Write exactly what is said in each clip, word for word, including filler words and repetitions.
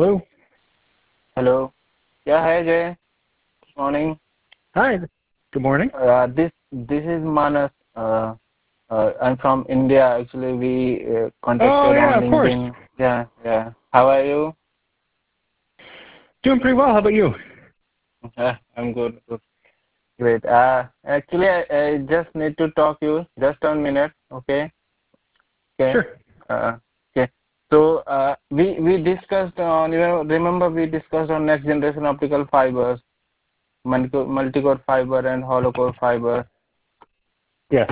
Hello. Hello. Yeah, hi Jay. Morning. Hi. Good morning. Uh, this this is Manas. Uh, uh, I'm from India. Actually, we uh, Oh contacted yeah, on of course. LinkedIn. Yeah, yeah. How are you? Doing pretty well. How about you? Uh, I'm good. Good. Great. Uh, actually, I, I just need to talk you just one minute. Okay. Okay. Sure. Uh, okay. So uh, we we discussed on. You know, remember we discussed on next generation optical fibers, multi- multi-core fiber and hollow core fiber. Yes.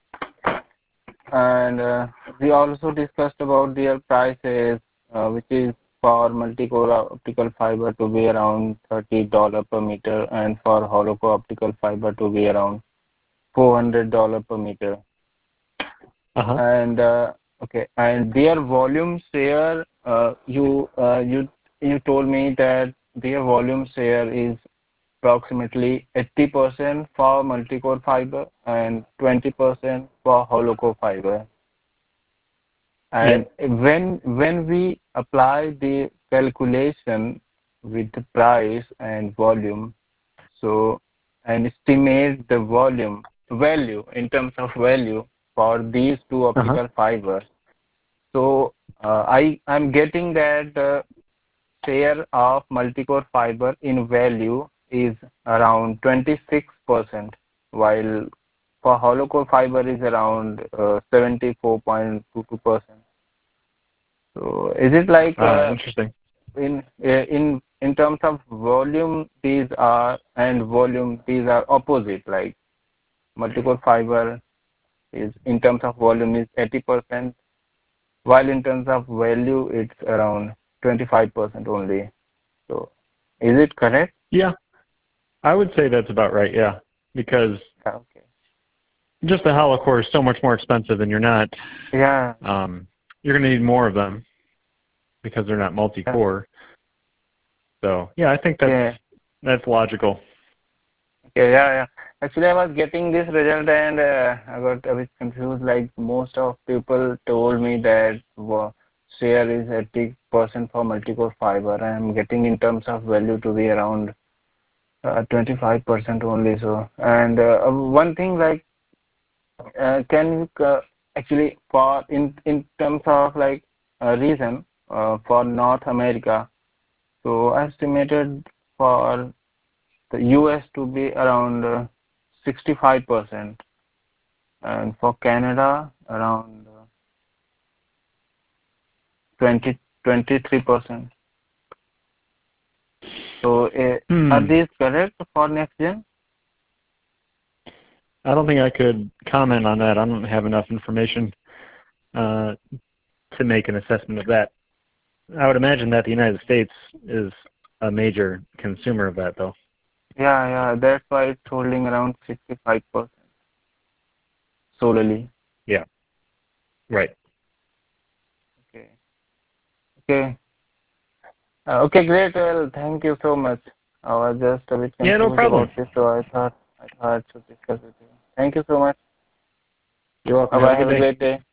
And uh, we also discussed about their prices, uh, which is for multi-core optical fiber to be around thirty dollars per meter, and for hollow core optical fiber to be around four hundred dollars per meter. Uh huh. And uh, okay, and their volume share, uh, you uh, you you told me that their volume share is approximately eighty percent for multi-core fiber and twenty percent for hollow core fiber. And Yep. when when we apply the calculation with the price and volume, so and estimate the volume value in terms of value for these two Uh huh. optical fibers. So uh, I I'm getting that the share of multi-core fiber in value is around twenty-six percent, while for hollow core fiber is around uh, seventy-four point two two percent. So is it like Uh, uh, interesting. in uh, in in terms of volume these are and volume these are opposite, like multi-core fiber is in terms of volume is eighty percent, while in terms of value it's around twenty-five percent only. So is it correct? Yeah, I would say that's about right. Yeah, because Yeah, okay. just the hollow core is so much more expensive, and you're not. Yeah. Um, you're going to need more of them because they're not Yeah. multi-core. So yeah, I think that's Okay. that's logical. Okay. Yeah. Yeah. Actually, I was getting this result and uh, I got a bit confused. Like most of people told me that uh, share is eighty percent for multi-core fiber. I am getting in terms of value to be around uh, twenty-five percent only. So, and uh, one thing like, uh, can you uh, actually for in in terms of like uh, reason uh, for North America, so I estimated for the U S to be around uh, sixty-five percent, and for Canada around uh, twenty, twenty-three percent. So uh, are Hmm. these correct for next gen? I don't think I could comment on that. I don't have enough information uh, to make an assessment of that. I would imagine that the United States is a major consumer of that, though. Yeah, yeah, that's why it's holding around sixty-five percent solely. Yeah. Right. Okay, okay, uh, okay, great. Well, thank you so much. I was just a bit Yeah, no confused problem. about this, so I thought I thought to discuss with you. Thank you so much. You're welcome. Bye Have a bye. good Have a day. great day.